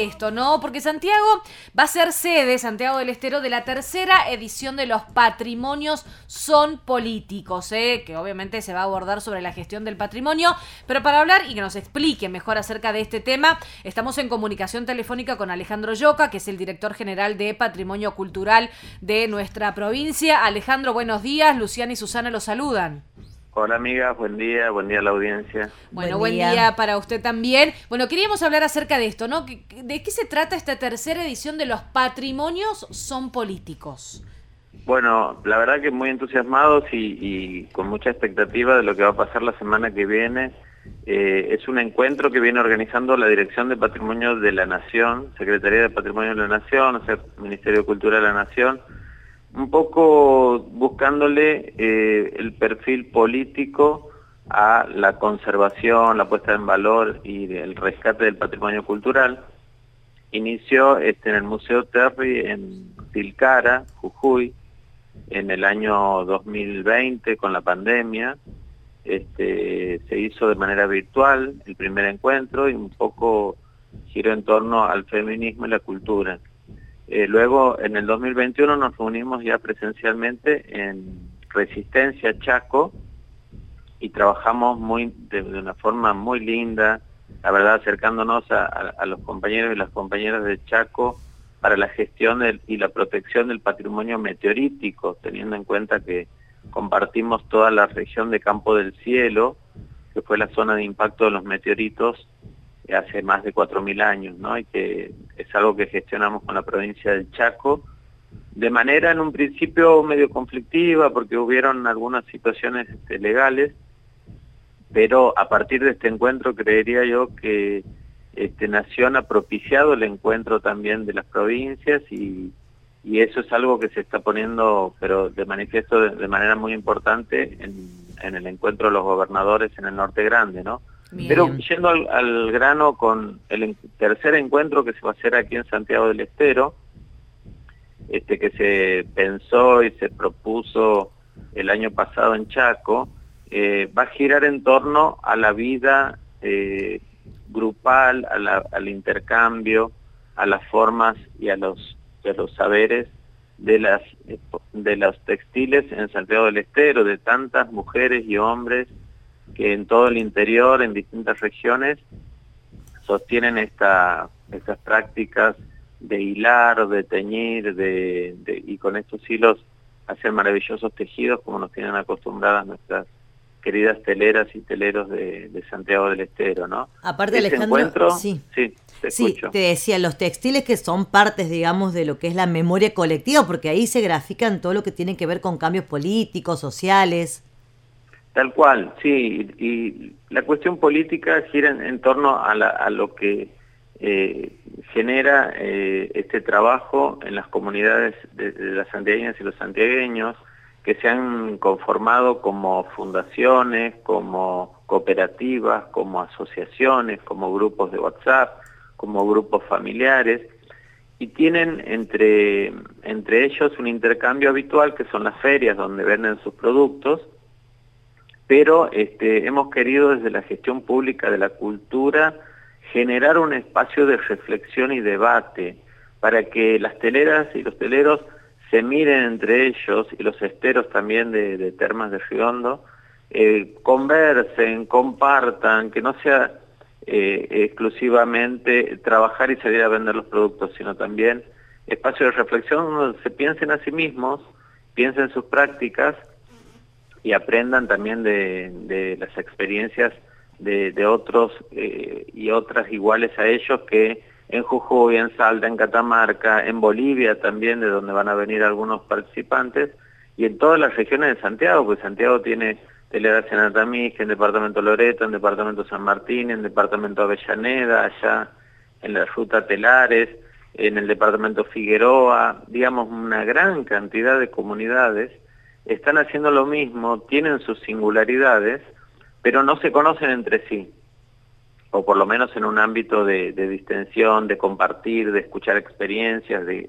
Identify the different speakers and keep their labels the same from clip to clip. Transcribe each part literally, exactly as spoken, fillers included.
Speaker 1: esto, ¿no? Porque Santiago va a ser sede, Santiago del Estero, de la tercera edición de los Patrimonios Son Políticos, ¿eh? Que obviamente se va a abordar sobre la gestión del patrimonio, pero para hablar y que nos explique mejor acerca de este tema, estamos en comunicación telefónica con Alejandro Lloca, que es el director general de Patrimonio Cultural de nuestra provincia. Alejandro, buenos días. Luciana y Susana los saludan.
Speaker 2: Hola amigas, buen día, buen día a la audiencia.
Speaker 1: Bueno,
Speaker 3: Buen
Speaker 1: buen
Speaker 3: día.
Speaker 1: día para usted también. Bueno, queríamos hablar acerca de esto, ¿no? ¿De qué se trata esta tercera edición de los Patrimonios Son Políticos?
Speaker 2: Bueno, la verdad que muy entusiasmados y, y con mucha expectativa de lo que va a pasar la semana que viene. Eh, es un encuentro que viene organizando la Dirección de Patrimonio de la Nación, Secretaría de Patrimonio de la Nación, o sea, Ministerio de Cultura de la Nación, un poco buscándole eh, el perfil político a la conservación, la puesta en valor y el rescate del patrimonio cultural. Inició este, en el Museo Terry en Tilcara, Jujuy, en el año dos mil veinte con la pandemia. Este, se hizo de manera virtual el primer encuentro y un poco giró en torno al feminismo y la cultura. Eh, luego, en el dos mil veintiuno nos reunimos ya presencialmente en Resistencia, Chaco, y trabajamos muy de, de una forma muy linda, la verdad, acercándonos a, a, a los compañeros y las compañeras de Chaco para la gestión del, y la protección del patrimonio meteorítico, teniendo en cuenta que compartimos toda la región de Campo del Cielo, que fue la zona de impacto de los meteoritos hace más de cuatro mil años, ¿no? Y que es algo que gestionamos con la provincia del Chaco, de manera en un principio medio conflictiva, porque hubieron algunas situaciones este, legales, pero a partir de este encuentro creería yo que este, Nación ha propiciado el encuentro también de las provincias y, y eso es algo que se está poniendo pero de manifiesto de, de manera muy importante en, en el encuentro de los gobernadores en el Norte Grande, ¿no?
Speaker 1: Bien.
Speaker 2: Pero yendo al, al grano con el en, tercer encuentro que se va a hacer aquí en Santiago del Estero, este que se pensó y se propuso el año pasado en Chaco, eh, va a girar en torno a la vida eh, grupal, a la, al intercambio, a las formas y a los, y a los saberes de, las, de los textiles en Santiago del Estero, de tantas mujeres y hombres que en todo el interior, en distintas regiones, sostienen esta, estas prácticas de hilar, de teñir, de, de, y con estos hilos hacer maravillosos tejidos como nos tienen acostumbradas nuestras queridas teleras y teleros de, de Santiago del Estero, ¿no?
Speaker 3: Aparte,
Speaker 2: Ese
Speaker 3: Alejandro,
Speaker 2: encuentro,
Speaker 3: sí.
Speaker 2: sí, te
Speaker 3: Sí,
Speaker 2: escucho.
Speaker 3: te decía, los textiles que son partes, digamos, de lo que es la memoria colectiva, porque ahí se grafican todo lo que tiene que ver con cambios políticos, sociales.
Speaker 2: Tal cual, sí, y, y la cuestión política gira en, en torno a, la, a lo que eh, genera eh, este trabajo en las comunidades de, de las santiagueñas y los santiagueños, que se han conformado como fundaciones, como cooperativas, como asociaciones, como grupos de WhatsApp, como grupos familiares, y tienen entre, entre ellos un intercambio habitual que son las ferias donde venden sus productos, pero este, hemos querido desde la gestión pública de la cultura generar un espacio de reflexión y debate para que las teleras y los teleros se miren entre ellos y los esteros también de, de Termas de Riondo, eh, conversen, compartan, que no sea eh, exclusivamente trabajar y salir a vender los productos, sino también espacio de reflexión donde se piensen a sí mismos, piensen sus prácticas y aprendan también de, de las experiencias de, de otros eh, y otras iguales a ellos que en Jujuy, en Salta, en Catamarca, en Bolivia también, de donde van a venir algunos participantes, y en todas las regiones de Santiago, porque Santiago tiene teleras en Altamira, en Departamento Loreto, en Departamento San Martín, en Departamento Avellaneda, allá en la Ruta Telares, en el Departamento Figueroa, digamos una gran cantidad de comunidades están haciendo lo mismo, tienen sus singularidades, pero no se conocen entre sí, o por lo menos en un ámbito de, de distensión, de compartir, de escuchar experiencias, de,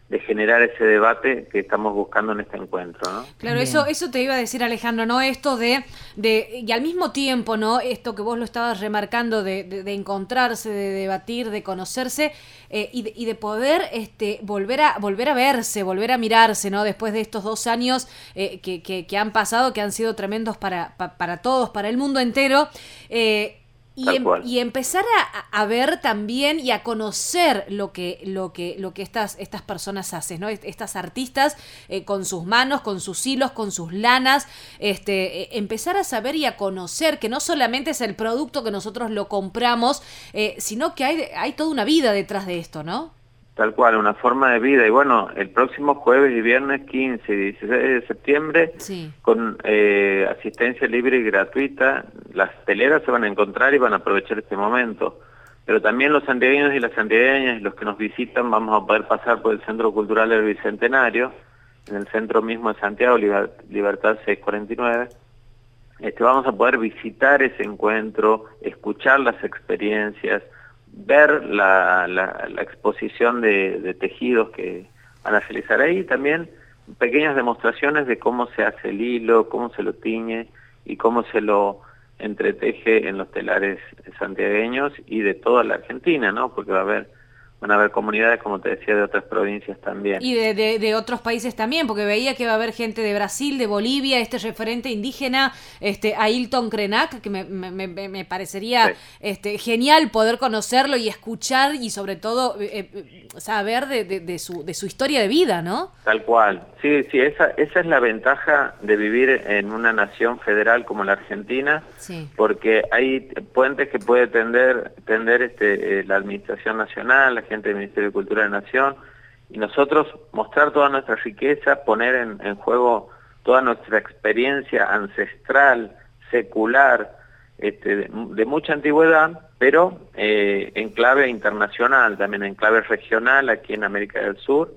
Speaker 2: de generar ese debate que estamos buscando en este encuentro, ¿no?
Speaker 1: Claro,
Speaker 3: Bien.
Speaker 1: eso eso te iba a decir, Alejandro, ¿no? Esto de, de y al mismo tiempo, ¿no? Esto que vos lo estabas remarcando de, de, de encontrarse, de debatir, de conocerse eh, y, de, y de poder este volver a volver a verse, volver a mirarse, ¿no? Después de estos dos años eh, que, que, que han pasado, que han sido tremendos para, pa, para todos, para el mundo entero. Eh, Y, em, y empezar a, a ver también y a conocer lo que lo que lo que estas estas personas hacen, ¿no? Estas artistas eh, con sus manos, con sus hilos, con sus lanas, este eh, empezar a saber y a conocer que no solamente es el producto que nosotros lo compramos, eh, sino que hay hay toda una vida detrás de esto, ¿no?
Speaker 2: Tal cual, una forma de vida. Y bueno, el próximo jueves y viernes quince y dieciséis de septiembre,
Speaker 1: sí.
Speaker 2: con eh, asistencia libre y gratuita, las teleras se van a encontrar y van a aprovechar este momento. Pero también los santiagueños y las santiagueñas y los que nos visitan vamos a poder pasar por el Centro Cultural del Bicentenario, en el centro mismo de Santiago, Libertad seiscientos cuarenta y nueve. Este, vamos a poder visitar ese encuentro, escuchar las experiencias, ver la, la, la exposición de, de tejidos que van a realizar ahí, también pequeñas demostraciones de cómo se hace el hilo, cómo se lo tiñe y cómo se lo entreteje en los telares santiagueños y de toda la Argentina, ¿no? Porque va a haber, van a haber comunidades, como te decía, de otras provincias también.
Speaker 1: Y de, de, de otros países también, porque veía que va a haber gente de Brasil, de Bolivia, este referente indígena, este Ailton Krenak, que me, me, me, me parecería sí. este, genial poder conocerlo y escuchar y sobre todo eh, saber de, de, de, su, de su historia de vida, ¿no?
Speaker 2: Tal cual. Sí, sí, esa, esa es la ventaja de vivir en una nación federal como la Argentina,
Speaker 1: sí.
Speaker 2: porque hay puentes que puede tender, tender este, eh, la Administración Nacional, la gente del Ministerio de Cultura de Nación, y nosotros mostrar toda nuestra riqueza, poner en, en juego toda nuestra experiencia ancestral, secular, este, de, de mucha antigüedad, pero eh, en clave internacional, también en clave regional aquí en América del Sur,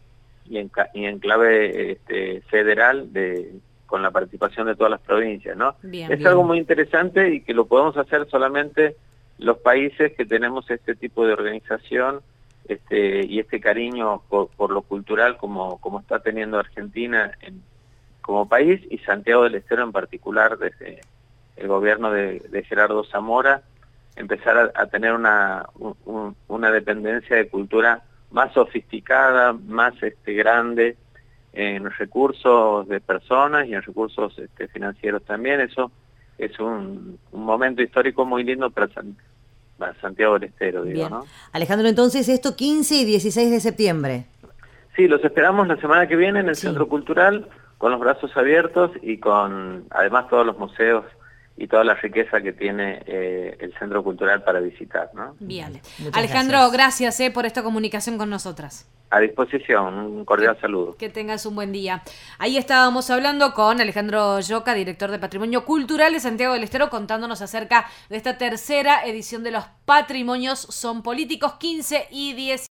Speaker 2: y en, y en clave este, federal de con la participación de todas las provincias, ¿no?
Speaker 1: Bien,
Speaker 2: es
Speaker 1: bien.
Speaker 2: algo muy interesante y que lo podemos hacer solamente los países que tenemos este tipo de organización este, y este cariño por, por lo cultural como, como está teniendo Argentina en, como país y Santiago del Estero en particular desde el gobierno de, de Gerardo Zamora, empezar a, a tener una, un, una dependencia de cultura más sofisticada, más este, grande en recursos de personas y en recursos este, financieros también. Eso es un, un momento histórico muy lindo para, San, para Santiago del Estero, digo,
Speaker 3: Bien.
Speaker 2: ¿no?
Speaker 3: Alejandro, entonces esto quince y dieciséis de septiembre.
Speaker 2: Sí, los esperamos la semana que viene en el
Speaker 3: sí.
Speaker 2: Centro Cultural con los brazos abiertos y con además todos los museos y toda la riqueza que tiene eh, el Centro Cultural para visitar, ¿no?
Speaker 1: Bien.
Speaker 3: Muchas
Speaker 1: Alejandro, gracias, gracias eh, por esta comunicación con nosotras.
Speaker 2: A disposición, un cordial
Speaker 1: que,
Speaker 2: saludo.
Speaker 1: Que tengas un buen día. Ahí estábamos hablando con Alejandro Lloca, director de Patrimonio Cultural de Santiago del Estero, contándonos acerca de esta tercera edición de los Patrimonios Son Políticos, quince y diez.